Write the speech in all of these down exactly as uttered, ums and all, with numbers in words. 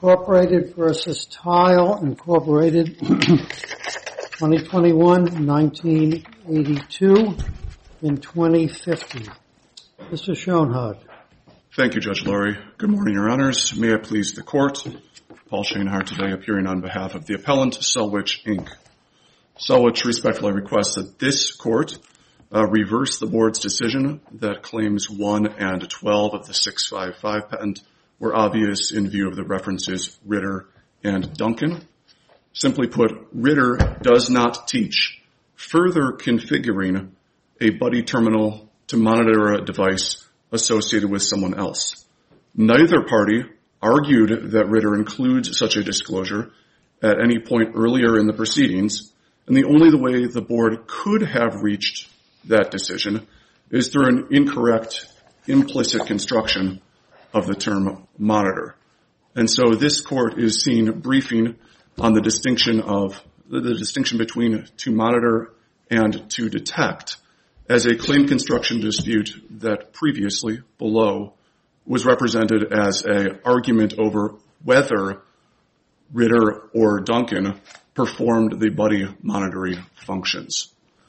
Incorporated versus Tile Incorporated, twenty twenty-one, nineteen eighty-two, and twenty fifty. Mister Schoenhardt. Thank you, Judge Lurie. Good morning, Your Honors. May it please the Court. Paul Schoenhardt today appearing on behalf of the appellant, Selwich, Incorporated. Selwich respectfully requests that this Court uh, reverse the Board's decision that claims one and twelve of the six fifty-five patent were obvious in view of the references Ritter and Duncan. Simply put, Ritter does not teach further configuring a buddy terminal to monitor a device associated with someone else. Neither party argued that Ritter includes such a disclosure at any point earlier in the proceedings, and the only way the Board could have reached that decision is through an incorrect, implicit construction of the term monitor. And so this Court is seeing a briefing on the distinction of the, the distinction between to monitor and to detect as a claim construction dispute that previously, below, was represented as an argument over whether Ritter or Duncan performed the buddy monitoring functions.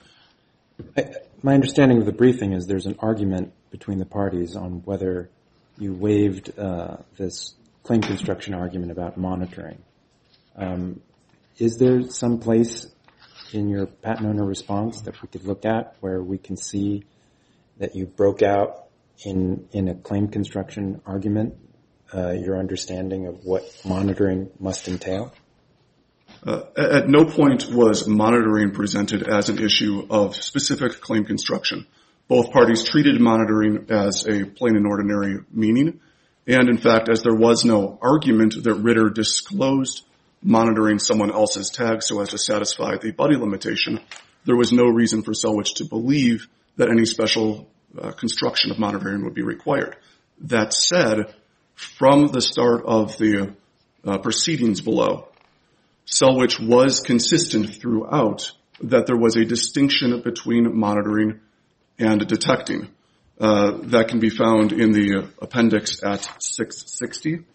I, my understanding of the briefing is there's an argument between the parties on whether you waived uh, this claim construction argument about monitoring. Um, is there some place in your patent owner response that we could look at where we can see that you broke out in in a claim construction argument uh, your understanding of what monitoring must entail? Uh, at no point was monitoring presented as an issue of specific claim construction. Both parties treated monitoring as a plain and ordinary meaning, and in fact, as there was no argument that Ritter disclosed monitoring someone else's tag so as to satisfy the buddy limitation, there was no reason for Selwich to believe that any special uh, construction of monitoring would be required. That said, from the start of the uh, proceedings below, Selwich was consistent throughout that there was a distinction between monitoring and detecting. Uh, that can be found in the appendix at six sixty.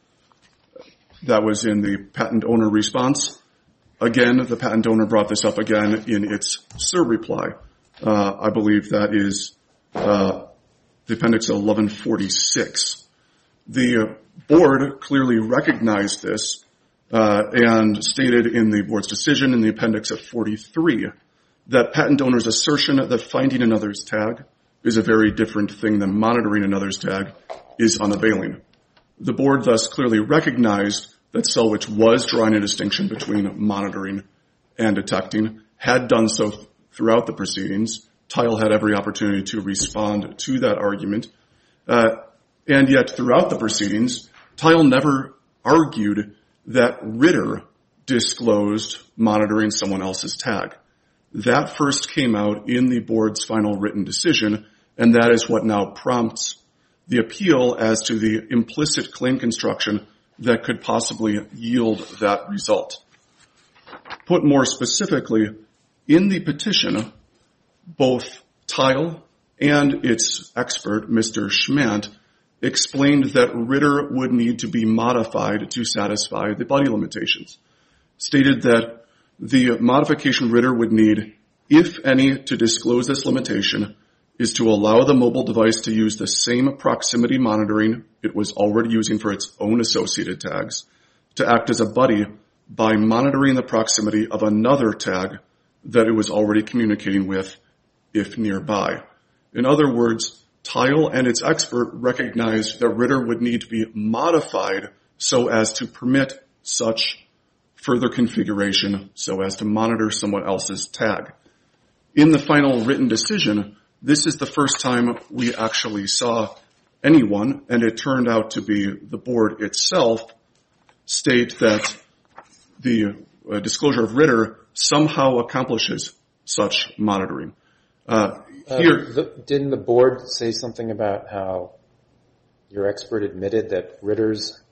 That was in the patent owner response. Again, the patent owner brought this up again in its SIR reply. Uh, I believe that is uh, the appendix eleven forty-six. The board clearly recognized this uh, and stated in the board's decision in the appendix at forty-three that patent owner's assertion that finding another's tag is a very different thing than monitoring another's tag is unavailing. The board thus clearly recognized that Selwich was drawing a distinction between monitoring and detecting, had done so th- throughout the proceedings. Tile had every opportunity to respond to that argument. Uh, and yet throughout the proceedings, Tile never argued that Ritter disclosed monitoring someone else's tag. That first came out in the board's final written decision, and that is what now prompts the appeal as to the implicit claim construction that could possibly yield that result. Put more specifically, in the petition, both Tile and its expert, Mister Schmant, explained that Ritter would need to be modified to satisfy the buddy limitations. Stated that the modification Ritter would need, if any, to disclose this limitation is to allow the mobile device to use the same proximity monitoring it was already using for its own associated tags to act as a buddy by monitoring the proximity of another tag that it was already communicating with if nearby. In other words, Tile and its expert recognized that Ritter would need to be modified so as to permit such further configuration so as to monitor someone else's tag. In the final written decision, this is the first time we actually saw anyone, and it turned out to be the board itself, state that the uh, disclosure of Ritter somehow accomplishes such monitoring. Uh, here, uh, the, didn't the board say something about how your expert admitted that Ritter's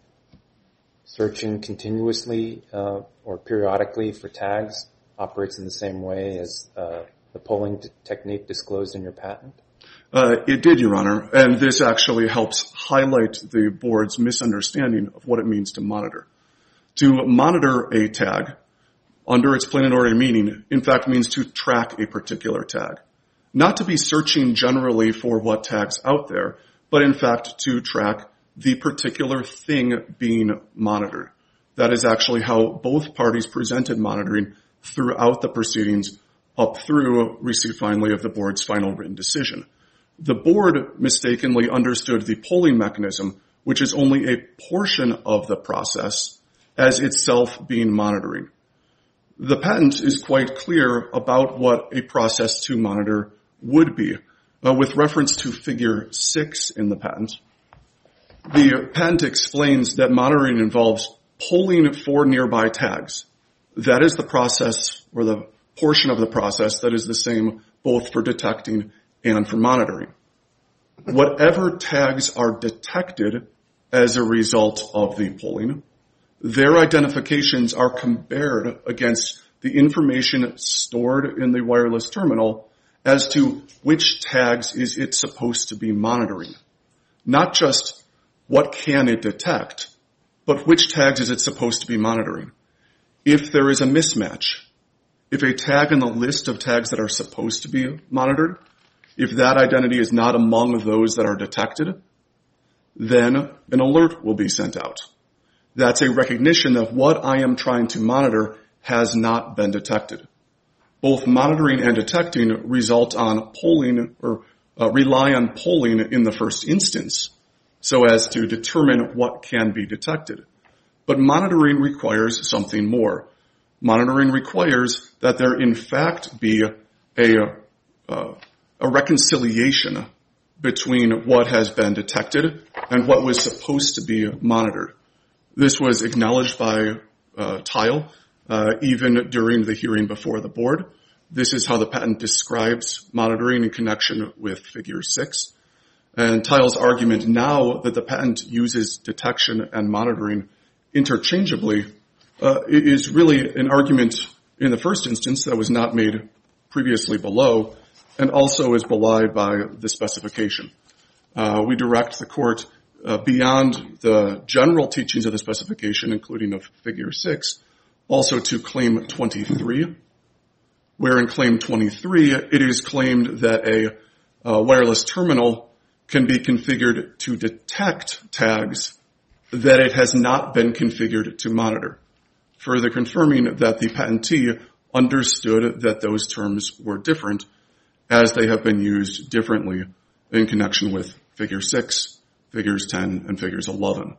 searching continuously uh, or periodically for tags operates in the same way as uh, the polling t- technique disclosed in your patent? Uh, it did, Your Honor, and this actually helps highlight the board's misunderstanding of what it means to monitor. To monitor a tag, under its plain and ordinary meaning, in fact means to track a particular tag. Not to be searching generally for what tag's out there, but in fact to track the particular thing being monitored. That is actually how both parties presented monitoring throughout the proceedings up through receipt finally of the board's final written decision. The board mistakenly understood the polling mechanism, which is only a portion of the process, as itself being monitoring. The patent is quite clear about what a process to monitor would be. Uh, with reference to figure six in the patent, the patent explains that monitoring involves polling for nearby tags. That is the process, or the portion of the process that is the same both for detecting and for monitoring. Whatever tags are detected as a result of the polling, their identifications are compared against the information stored in the wireless terminal as to which tags is it supposed to be monitoring. Not just what can it detect, but which tags is it supposed to be monitoring. If there is a mismatch, if a tag in the list of tags that are supposed to be monitored, if that identity is not among those that are detected, then an alert will be sent out. That's a recognition that what I am trying to monitor has not been detected. Both monitoring and detecting result on polling or uh, rely on polling in the first instance so as to determine what can be detected. But monitoring requires something more. Monitoring requires that there in fact be a, uh, a reconciliation between what has been detected and what was supposed to be monitored. This was acknowledged by uh, Tile uh, even during the hearing before the board. This is how the patent describes monitoring in connection with figure six. And Tile's argument now that the patent uses detection and monitoring interchangeably uh, is really an argument in the first instance that was not made previously below and also is belied by the specification. Uh, we direct the court uh, beyond the general teachings of the specification, including of figure six, also to claim twenty-three, where in claim twenty-three it is claimed that a uh, wireless terminal can be configured to detect tags that it has not been configured to monitor, further confirming that the patentee understood that those terms were different as they have been used differently in connection with figure six, figures ten, and figures eleven.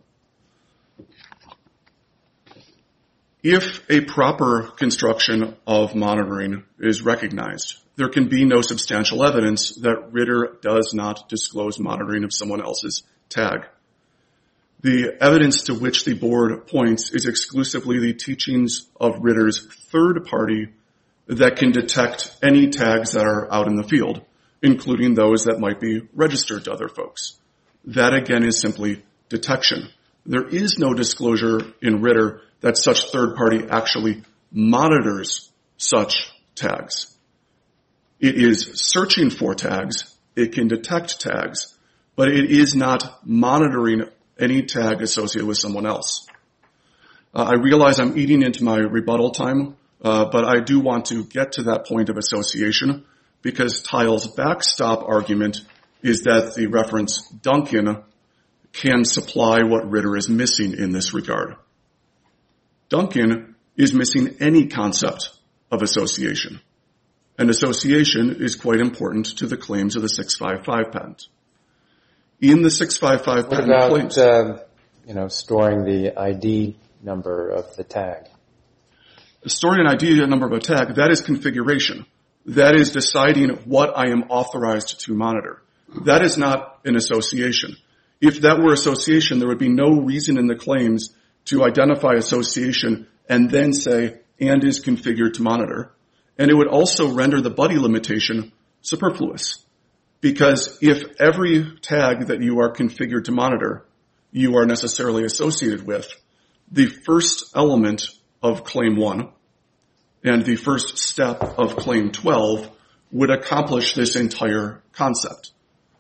If a proper construction of monitoring is recognized, there can be no substantial evidence that Ritter does not disclose monitoring of someone else's tag. The evidence to which the board points is exclusively the teachings of Ritter's third party that can detect any tags that are out in the field, including those that might be registered to other folks. That again is simply detection. There is no disclosure in Ritter that such third party actually monitors such tags. It is searching for tags, it can detect tags, but it is not monitoring any tag associated with someone else. Uh, I realize I'm eating into my rebuttal time, uh, but I do want to get to that point of association because Tile's backstop argument is that the reference Duncan can supply what Ritter is missing in this regard. Duncan is missing any concept of association, and association is quite important to the claims of the six fifty-five patent. In the six fifty-five what patent about, claims, uh, you know, storing the I D number of the tag? Storing an I D number of a tag, that is configuration. That is deciding what I am authorized to monitor. That is not an association. If that were association, there would be no reason in the claims to identify association and then say, and is configured to monitor. And it would also render the buddy limitation superfluous. Because if every tag that you are configured to monitor, you are necessarily associated with, the first element of claim one and the first step of claim twelve would accomplish this entire concept.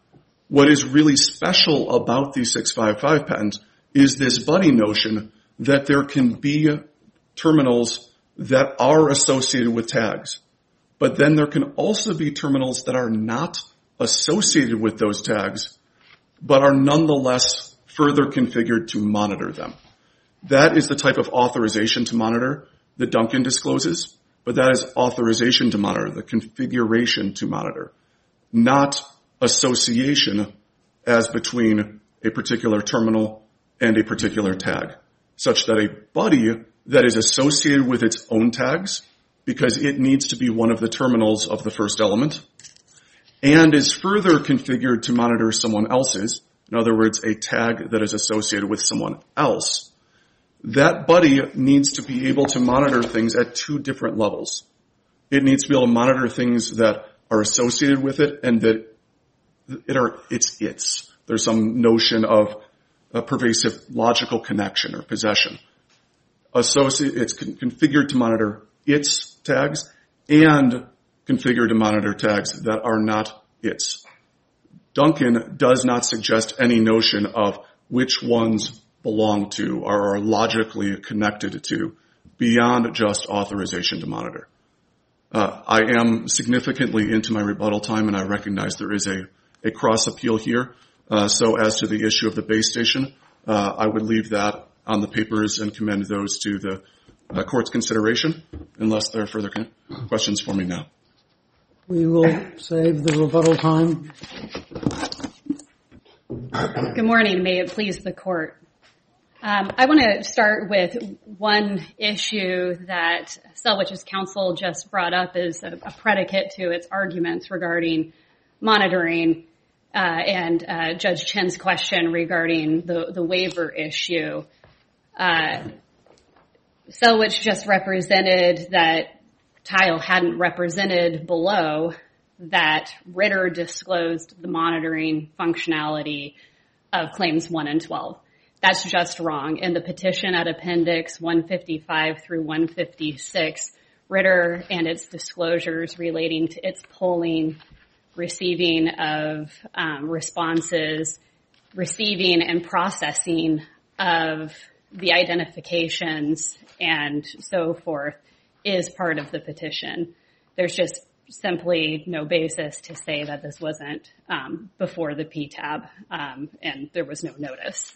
What is really special about the six fifty-five patent is this buddy notion that there can be terminals that are associated with tags. But then there can also be terminals that are not associated with those tags, but are nonetheless further configured to monitor them. That is the type of authorization to monitor that Duncan discloses, but that is authorization to monitor, the configuration to monitor, not association as between a particular terminal and a particular tag, such that a buddy that is associated with its own tags, because it needs to be one of the terminals of the first element, and is further configured to monitor someone else's, in other words, a tag that is associated with someone else, that buddy needs to be able to monitor things at two different levels. It needs to be able to monitor things that are associated with it and that it are, it's its. There's some notion of a pervasive logical connection or possession. Associate, it's con- configured to monitor its tags and configured to monitor tags that are not its. Duncan does not suggest any notion of which ones belong to or are logically connected to beyond just authorization to monitor. Uh, I am significantly into my rebuttal time, and I recognize there is a, a cross appeal here. Uh, so as to the issue of the base station, uh, I would leave that on the papers and commend those to the uh, court's consideration, unless there are further con- questions for me now. We will save the rebuttal time. Good morning. May it please the court. Um, I want to start with one issue that Selwich's counsel just brought up as a, a predicate to its arguments regarding monitoring uh, and uh, Judge Chen's question regarding the, the waiver issue. Uh, Selwich just represented that Tile hadn't represented below that Ritter disclosed the monitoring functionality of claims one and twelve. That's just wrong. In the petition at Appendix one fifty-five through one fifty-six, Ritter and its disclosures relating to its polling, receiving of um, responses, receiving and processing of the identifications and so forth is part of the petition. There's just simply no basis to say that this wasn't um, before the P TAB, um, and there was no notice.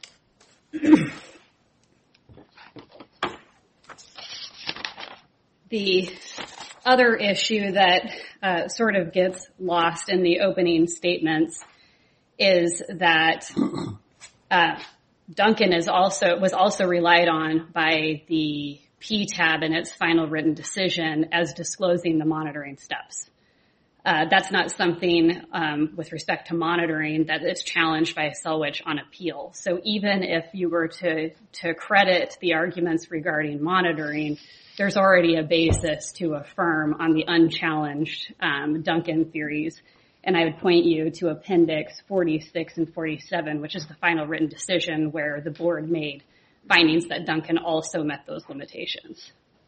The other issue that uh, sort of gets lost in the opening statements is that uh, Duncan is also was also relied on by the P TAB in its final written decision as disclosing the monitoring steps. Uh, that's not something um, with respect to monitoring that is challenged by Selwich on appeal. So even if you were to to credit the arguments regarding monitoring, there's already a basis to affirm on the unchallenged um, Duncan theories. And I would point you to Appendix forty-six and forty-seven, which is the final written decision where the board made findings that Duncan also met those limitations.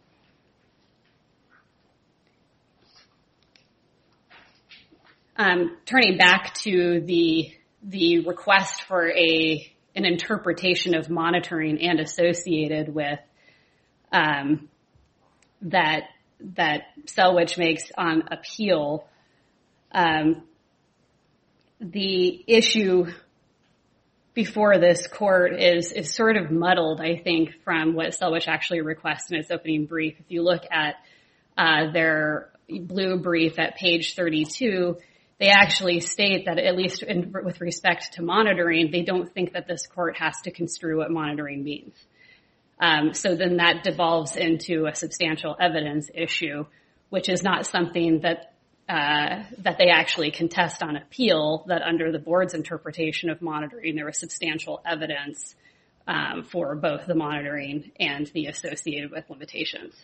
Um, turning back to the the request for a an interpretation of monitoring and associated with um, that that Selwich makes on appeal, um, the issue before this court is is sort of muddled, I think, from what Selwich actually requests in its opening brief. If you look at uh, their blue brief at page thirty-two, they actually state that, at least in, with respect to monitoring, they don't think that this court has to construe what monitoring means. Um, so then that devolves into a substantial evidence issue, which is not something that uh, that they actually contest on appeal, that under the board's interpretation of monitoring, there was substantial evidence um, for both the monitoring and the associated with limitations.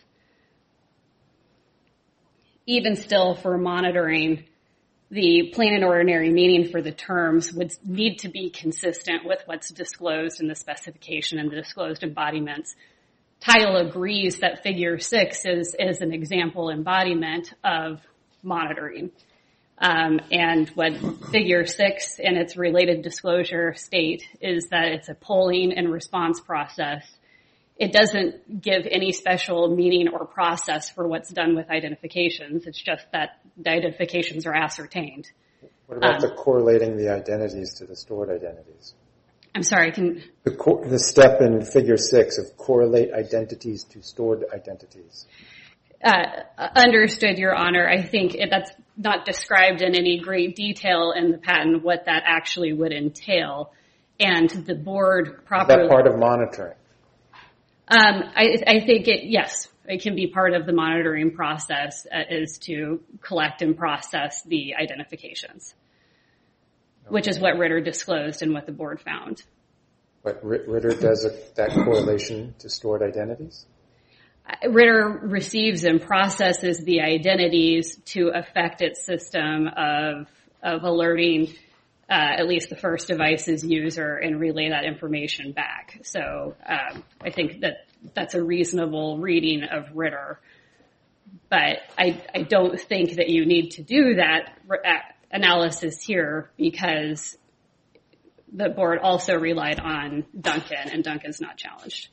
Even still, for monitoring, the plain and ordinary meaning for the terms would need to be consistent with what's disclosed in the specification and the disclosed embodiments. Tile agrees that figure six is, is an example embodiment of monitoring. Um, and what Figure six and its related disclosure state is that it's a polling and response process. It doesn't give any special meaning or process for what's done with identifications. It's just that the identifications are ascertained. What about Um, the correlating the identities to the stored identities? I'm sorry, can, The, co- the step in Figure six of correlate identities to stored identities. uh, understood, Your Honor. I think it, that's not described in any great detail in the patent what that actually would entail. And the board Is properly... that part of monitoring? Um, I, I think it, yes, it can be part of the monitoring process uh, is to collect and process the identifications, okay. Which is what Ritter disclosed and what the board found. But Ritter does a, that correlation to stored identities? Ritter receives and processes the identities to affect its system of, of alerting Uh, at least the first device's user and relay that information back. So um, I think that that's a reasonable reading of Ritter. But I, I don't think that you need to do that analysis here because the board also relied on Duncan, and Duncan's not challenged.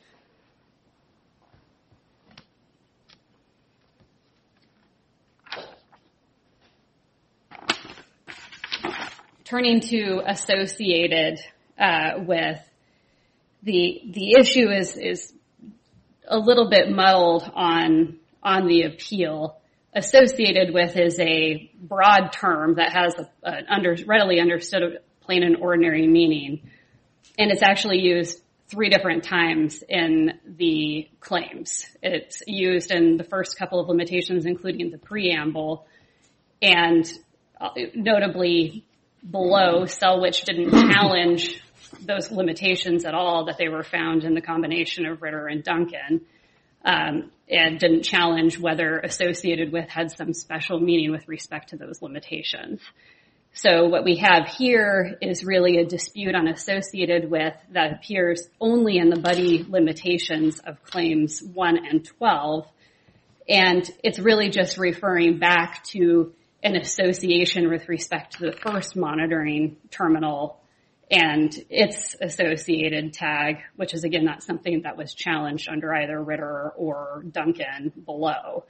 Turning to associated uh, with the the issue is is a little bit muddled on on the appeal. Associated with is a broad term that has an under, readily understood plain and ordinary meaning, and it's actually used three different times in the claims. It's used in the first couple of limitations, including the preamble, and notably below, Selwich didn't challenge those limitations at all that they were found in the combination of Ritter and Duncan, um, and didn't challenge whether associated with had some special meaning with respect to those limitations. So what we have here is really a dispute on associated with that appears only in the buddy limitations of claims one and twelve, and it's really just referring back to an association with respect to the first monitoring terminal and its associated tag, which is, again, not something that was challenged under either Ritter or Duncan below.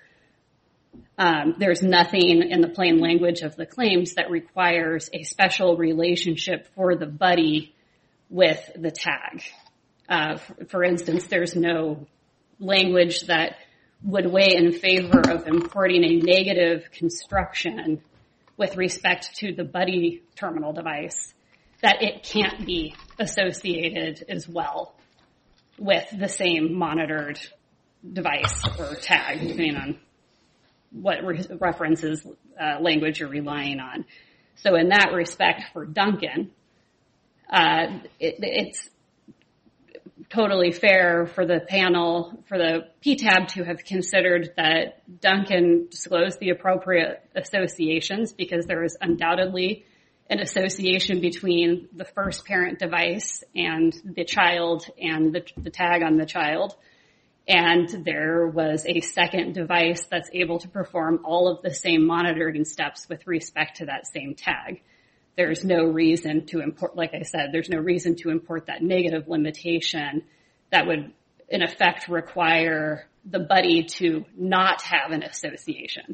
Um, there's nothing in the plain language of the claims that requires a special relationship for the buddy with the tag. Uh, for, for instance, there's no language that would weigh in favor of importing a negative construction with respect to the buddy terminal device, that it can't be associated as well with the same monitored device or tag, depending on what re- references uh, language you're relying on. So in that respect, for Duncan, uh, it, it's totally fair for the panel, for the P T A B to have considered that Duncan disclosed the appropriate associations because there is undoubtedly an association between the first parent device and the child and the, the tag on the child. And there was a second device that's able to perform all of the same monitoring steps with respect to that same tag. There's no reason to import, like I said, there's no reason to import that negative limitation that would, in effect, require the buddy to not have an association.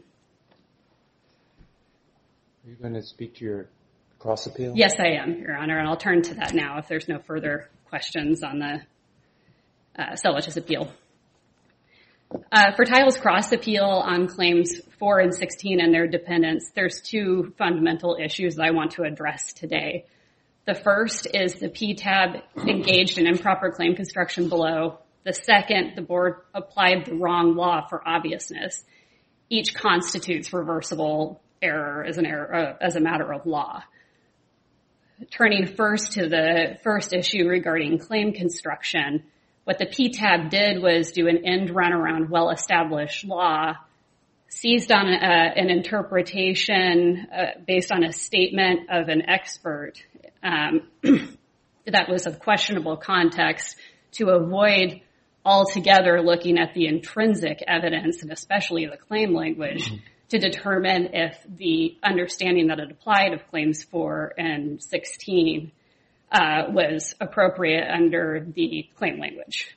Are you going to speak to your cross appeal? Yes, I am, Your Honor, and I'll turn to that now if there's no further questions on the uh, Selwich's appeal. Uh, for Tile's cross appeal on claims four and sixteen and their dependents, there's two fundamental issues that I want to address today. The first is the P T A B engaged in improper claim construction below. The second, the board applied the wrong law for obviousness. Each constitutes reversible error as an error, uh, as a matter of law. Turning first to the first issue regarding claim construction, what the P T A B did was do an end run around well-established law, seized on a, an interpretation uh, based on a statement of an expert um, that was of questionable context to avoid altogether looking at the intrinsic evidence and especially the claim language to determine if the understanding that it applied of claims four and sixteen uh, was appropriate under the claim language.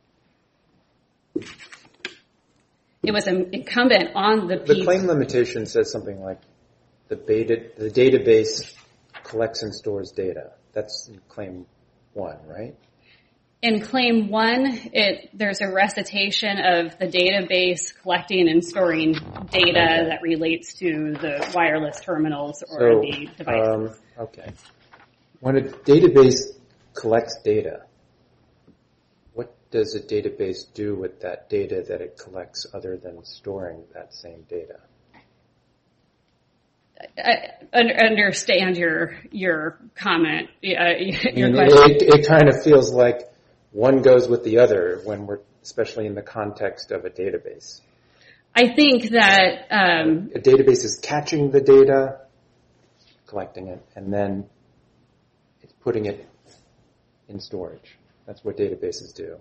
It was incumbent on the The piece. claim limitation says something like the, beta, the database collects and stores data. That's in claim one, right? In claim one, it, there's a recitation of the database collecting and storing data that relates to the wireless terminals or So, the devices. um, okay. When a database collects data, what does a database do with that data that it collects other than storing that same data? I understand your your comment, uh, your I mean, question. it, it kind of feels like one goes with the other when we're, especially in the context of a database. I think that um, A database is catching the data, collecting it, and then it's putting it in storage. That's what databases do.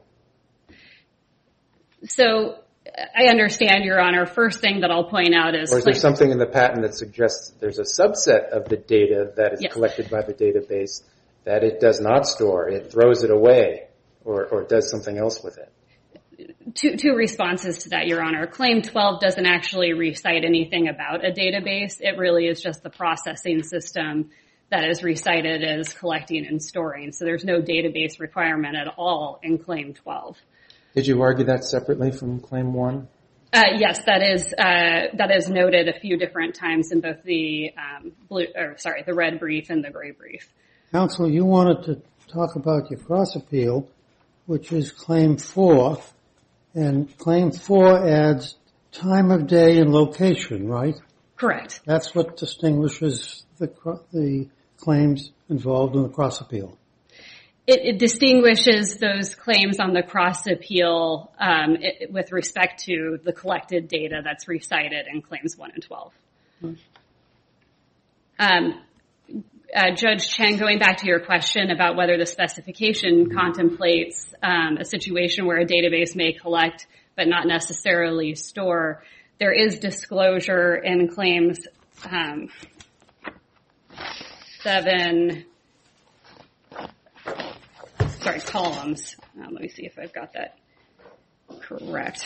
so. I understand, Your Honor. First thing that I'll point out is... Or is there claim- something in the patent that suggests there's a subset of the data that is Yes. collected by the database that it does not store, it throws it away, or, or does something else with it? Two, two responses to that, Your Honor. Claim twelve doesn't actually recite anything about a database. It really is just the processing system that is recited as collecting and storing. So there's no database requirement at all in Claim twelve. Did you argue that separately from Claim one? Uh, yes, that is uh, that is noted a few different times in both the um, blue, or sorry, the red brief and the gray brief. Counsel, you wanted to talk about your cross appeal, which is claim four, and claim four adds time of day and location, right? Correct. That's what distinguishes the cro- the claims involved in the cross appeal. It, it distinguishes those claims on the cross appeal um, it, with respect to the collected data that's recited in claims one and twelve. Mm-hmm. Um, uh, Judge Chen, going back to your question about whether the specification contemplates um, a situation where a database may collect but not necessarily store, there is disclosure in claims um, seven. Sorry, columns. Um, let me see if I've got that correct.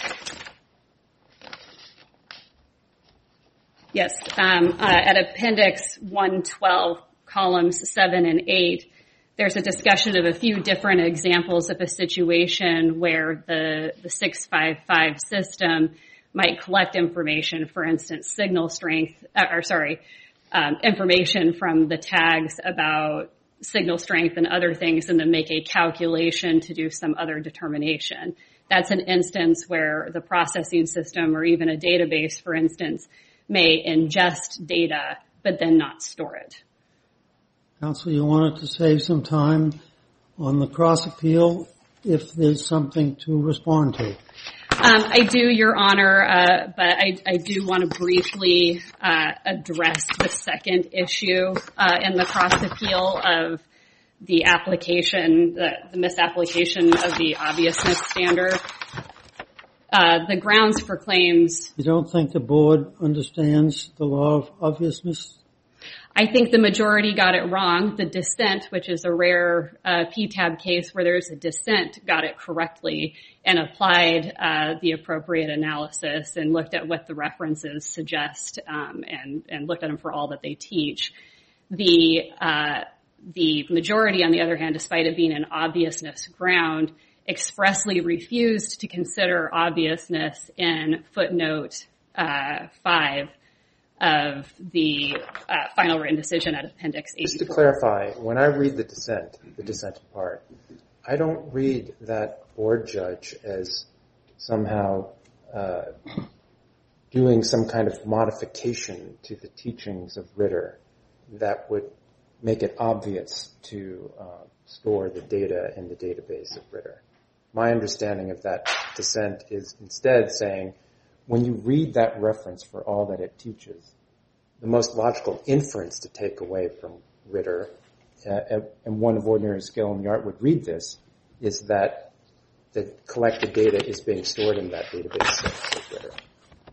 Yes, um, uh, at Appendix one twelve, columns seven and eight, there's a discussion of a few different examples of a situation where the, the six five five system might collect information, for instance, signal strength, uh, or sorry, um, information from the tags about signal strength and other things, and then make a calculation to do some other determination. That's an instance where the processing system or even a database, for instance, may ingest data but then not store it. Counsel, you wanted to save some time on the cross appeal if there's something to respond to. Um, I do, Your Honor, uh, but I, I do want to briefly uh, address the second issue uh, in the cross appeal of the application, the, the misapplication of the obviousness standard. Uh, the grounds for claims... You don't think the board understands the law of obviousness? I think the majority got it wrong. The dissent, which is a rare uh, P T A B case where there's a dissent, got it correctly and applied uh, the appropriate analysis and looked at what the references suggest um, and, and looked at them for all that they teach. The uh, the majority, on the other hand, despite it being an obviousness ground, expressly refused to consider obviousness in footnote uh, five of the uh, final written decision at Appendix eighty-four. Just to clarify, when I read the dissent, the dissent part, I don't read that board judge as somehow uh, doing some kind of modification to the teachings of Ritter that would make it obvious to uh, store the data in the database of Ritter. My understanding of that dissent is instead saying, when you read that reference for all that it teaches, the most logical inference to take away from Ritter, uh, and one of ordinary skill in the art would read this, is that the collected data is being stored in that database of Ritter.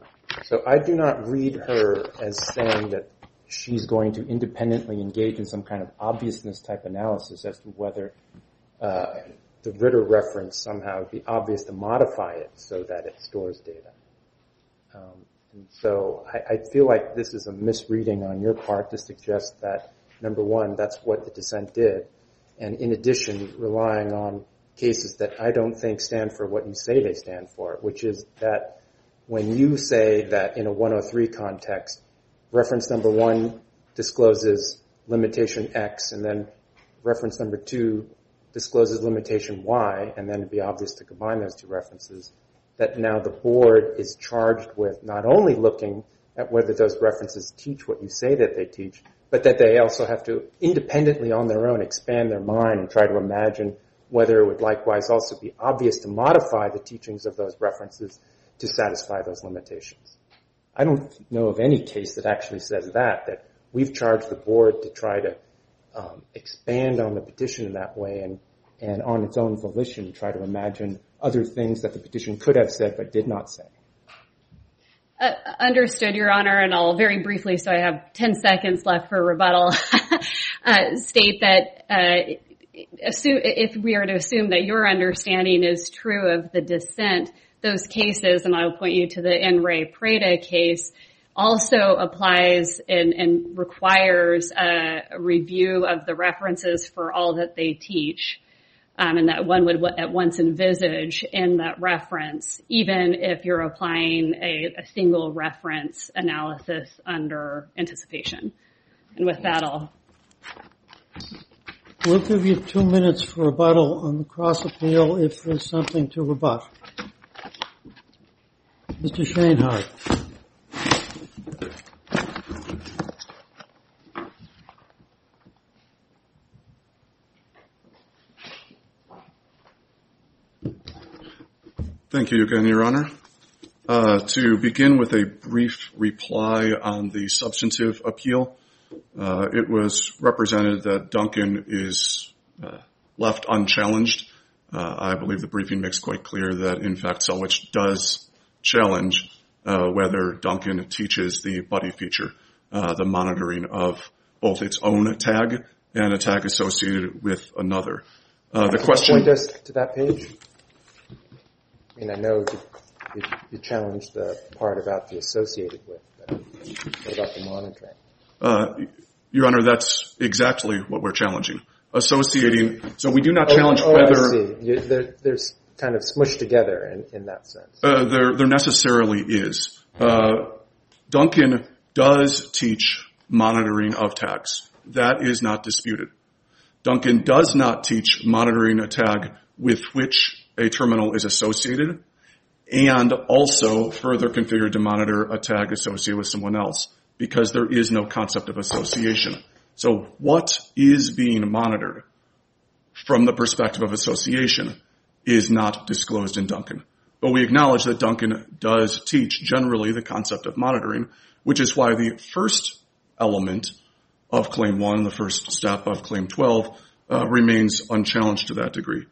So I do not read her as saying that she's going to independently engage in some kind of obviousness type analysis as to whether uh, the Ritter reference somehow would be obvious to modify it so that it stores data. Um, and so I, I feel like this is a misreading on your part to suggest that, number one, that's what the dissent did, and in addition, relying on cases that I don't think stand for what you say they stand for, which is that when you say that in a one oh three context, reference number one discloses limitation X, and then reference number two discloses limitation Y, and then it'd be obvious to combine those two references, that now the board is charged with not only looking at whether those references teach what you say that they teach, but that they also have to independently on their own expand their mind and try to imagine whether it would likewise also be obvious to modify the teachings of those references to satisfy those limitations. I don't know of any case that actually says that, that we've charged the board to try to um, expand on the petition in that way and, and on its own volition try to imagine other things that the petition could have said but did not say. Uh, understood, Your Honor, and I'll very briefly, so I have ten seconds left for rebuttal, uh, state that uh, assume, if we are to assume that your understanding is true of the dissent, those cases, and I'll point you to the N. Ray Prada case, also applies and, and requires a, a review of the references for all that they teach. Um, and that one would at once envisage in that reference, even if you're applying a, a single reference analysis under anticipation. And with that, I'll... We'll give you two minutes for rebuttal on the cross appeal if there's something to rebut. Mister Schoenhardt. Thank you again, Your Honor. Uh, to begin with a brief reply on the substantive appeal, uh, it was represented that Duncan is uh, left unchallenged. Uh, I believe the briefing makes quite clear that, in fact, Selwich does challenge uh, whether Duncan teaches the buddy feature, uh, the monitoring of both its own tag and a tag associated with another. Uh, the question... Point us to that page. I mean, I know you, you challenged the part about the associated with, but what about the monitoring? Uh, Your Honor, that's exactly what we're challenging. Associating, so we do not challenge oh, oh, whether... I see. You, they're, they're kind of smushed together in, in that sense. Uh, there, there necessarily is. Uh, Duncan does teach monitoring of tags. That is not disputed. Duncan does not teach monitoring a tag with which a terminal is associated, and also further configured to monitor a tag associated with someone else, because there is no concept of association. So what is being monitored from the perspective of association is not disclosed in Duncan. But we acknowledge that Duncan does teach generally the concept of monitoring, which is why the first element of Claim one, the first step of Claim twelve, uh, remains unchallenged to that degree.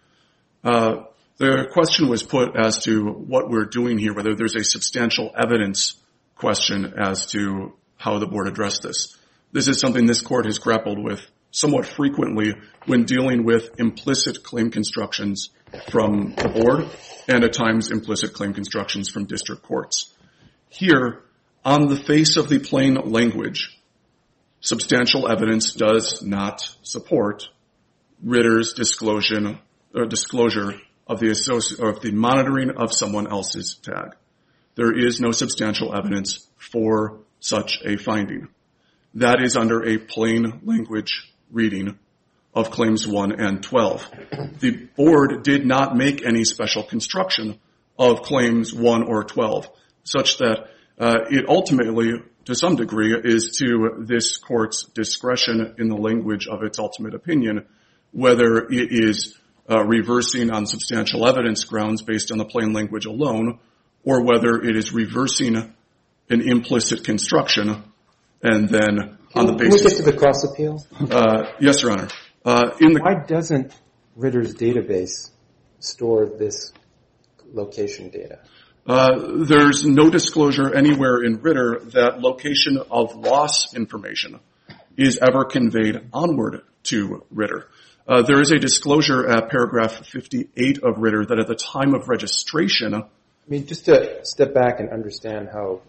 Uh, The question was put as to what we're doing here, whether there's a substantial evidence question as to how the board addressed this. This is something this court has grappled with somewhat frequently when dealing with implicit claim constructions from the board and at times implicit claim constructions from district courts. Here, on the face of the plain language, substantial evidence does not support Ritter's disclosure, uh, disclosure of the associ- of the monitoring of someone else's tag. There is no substantial evidence for such a finding. That is under a plain language reading of Claims one and twelve. The board did not make any special construction of Claims one or twelve, such that uh, it ultimately, to some degree, is to this court's discretion in the language of its ultimate opinion, whether it is Uh, reversing on substantial evidence grounds based on the plain language alone, or whether it is reversing an implicit construction and then on the basis... Can we get to the cross appeal? Uh, yes, Your Honor. Uh, in the... Why doesn't Ritter's database store this location data? Uh, there's no disclosure anywhere in Ritter that location of loss information is ever conveyed onward to Ritter. Uh, there is a disclosure at paragraph fifty-eight of Ritter that at the time of registration... I mean, just to step back and understand how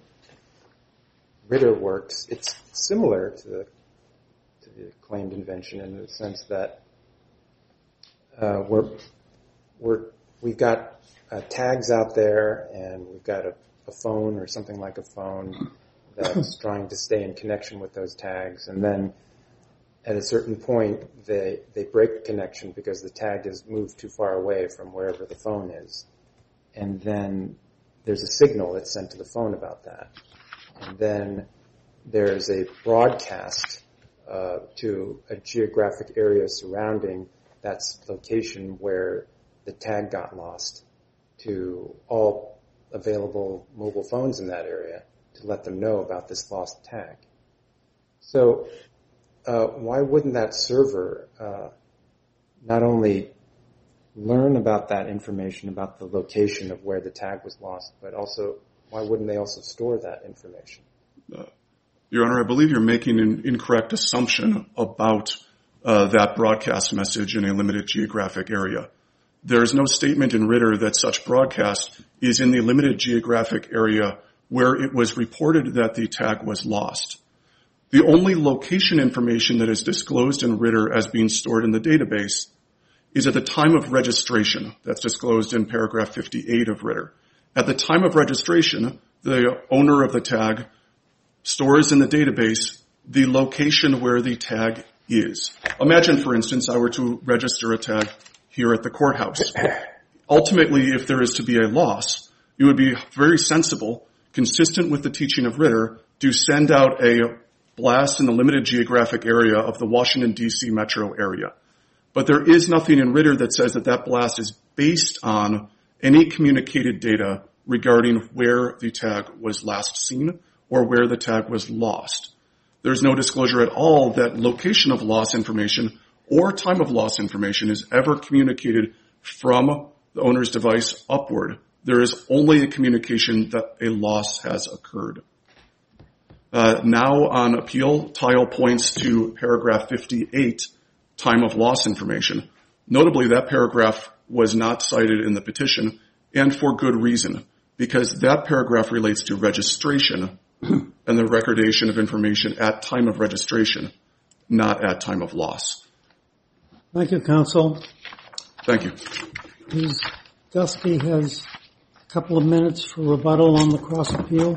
Ritter works, it's similar to the, to the claimed invention in the sense that uh, we're, we're, we've got uh, tags out there and we've got a, a phone or something like a phone that's trying to stay in connection with those tags, and then at a certain point they they break connection because the tag is moved too far away from wherever the phone is, and then there's a signal that's sent to the phone about that, and then there's a broadcast uh, to a geographic area surrounding that location where the tag got lost to all available mobile phones in that area to let them know about this lost tag. So uh, why wouldn't that server uh, not only learn about that information, about the location of where the tag was lost, but also why wouldn't they also store that information? Uh, Your Honor, I believe you're making an incorrect assumption about uh, that broadcast message in a limited geographic area. There is no statement in Ritter that such broadcast is in the limited geographic area where it was reported that the tag was lost. The only location information that is disclosed in Ritter as being stored in the database is at the time of registration. That's disclosed in paragraph fifty-eight of Ritter. At the time of registration, the owner of the tag stores in the database the location where the tag is. Imagine, for instance, I were to register a tag here at the courthouse. Ultimately, if there is to be a loss, it would be very sensible, consistent with the teaching of Ritter, to send out a blast in the limited geographic area of the Washington, D C metro area. But there is nothing in Ritter that says that that blast is based on any communicated data regarding where the tag was last seen or where the tag was lost. There's no disclosure at all that location of loss information or time of loss information is ever communicated from the owner's device upward. There is only a communication that a loss has occurred. Uh, now on appeal, Tile points to paragraph fifty-eight, time of loss information. Notably, that paragraph was not cited in the petition, and for good reason, because that paragraph relates to registration and the recordation of information at time of registration, not at time of loss. Thank you, counsel. Thank you. Miz Dusty has a couple of minutes for rebuttal on the cross appeal.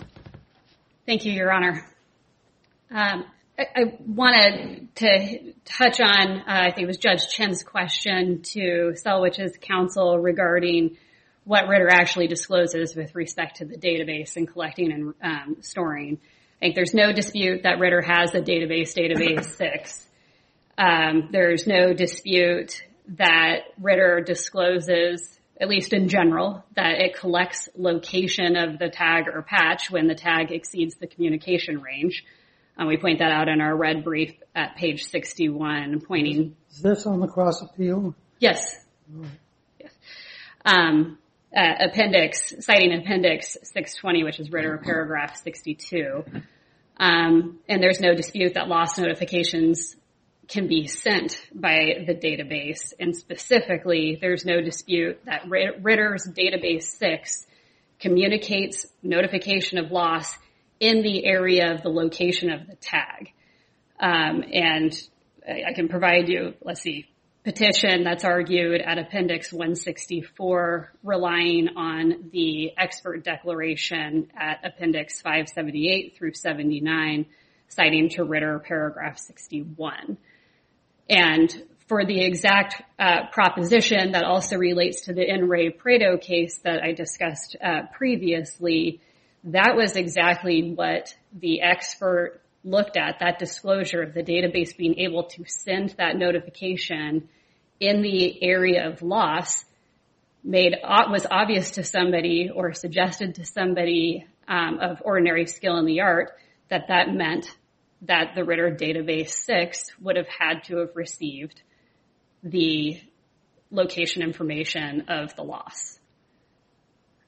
Thank you, Your Honor. Um, I, I wanted to touch on, uh, I think it was Judge Chen's question to Selwich's counsel regarding what Ritter actually discloses with respect to the database and collecting and um, storing. I think there's no dispute that Ritter has a database, database six. Um, there's no dispute that Ritter discloses, at least in general, that it collects location of the tag or patch when the tag exceeds the communication range. Um, we point that out in our red brief at page sixty-one, pointing... Is this on the cross appeal? Yes. Right. Yes. Um, uh, appendix, citing appendix six twenty, which is Ritter paragraph sixty-two. Um, and there's no dispute that loss notifications can be sent by the database. And specifically, there's no dispute that Ritter's database six communicates notification of loss in the area of the location of the tag. Um, and I can provide you, let's see, petition that's argued at appendix one sixty-four, relying on the expert declaration at appendix five seventy-eight through seventy-nine, citing to Ritter paragraph sixty-one. And for the exact uh, proposition that also relates to the In Re Prado case that I discussed uh, previously, that was exactly what the expert looked at, that disclosure of the database being able to send that notification in the area of loss made was obvious to somebody or suggested to somebody um, of ordinary skill in the art that that meant that the Ritter database six would have had to have received the location information of the loss.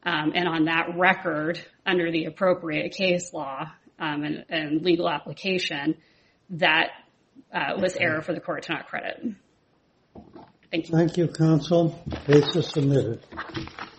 Um, and on that record, under the appropriate case law um, and, and legal application, that uh, was error for the court to not credit. Thank you. Thank you, counsel. Case is submitted.